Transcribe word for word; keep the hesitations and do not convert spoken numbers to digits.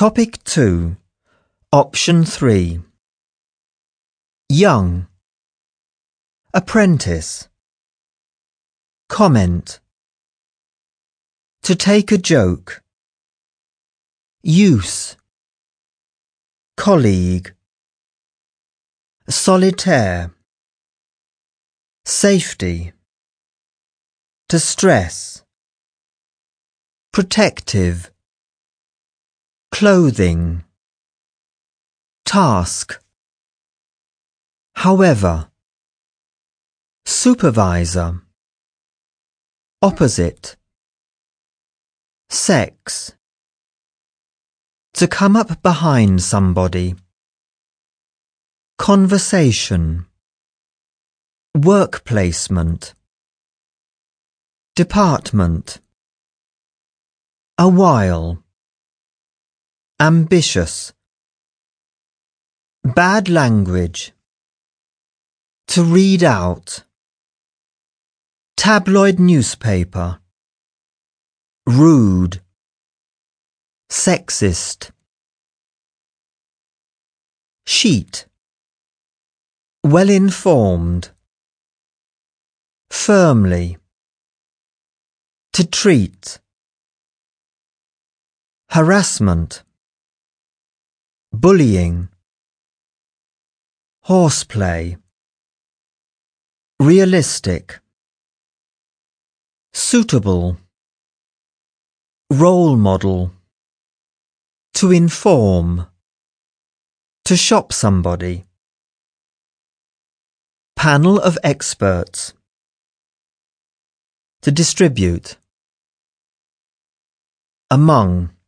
Topic two. Option three. Young. Apprentice. Comment. To take a joke. Use. Colleague. Solitaire. Safety. To stress. Protective. Clothing. Task. However. Supervisor. Opposite. Sex. To come up behind somebody. Conversation. Work placement. Department. A while. Ambitious. Bad language. To read out. Tabloid newspaper. Rude. Sexist. Sheet. Well informed. Firmly. To treat. Harassment. Bullying. Horseplay. Realistic. Suitable. Role model. To inform. To shop somebody. Panel of experts. To distribute. Among.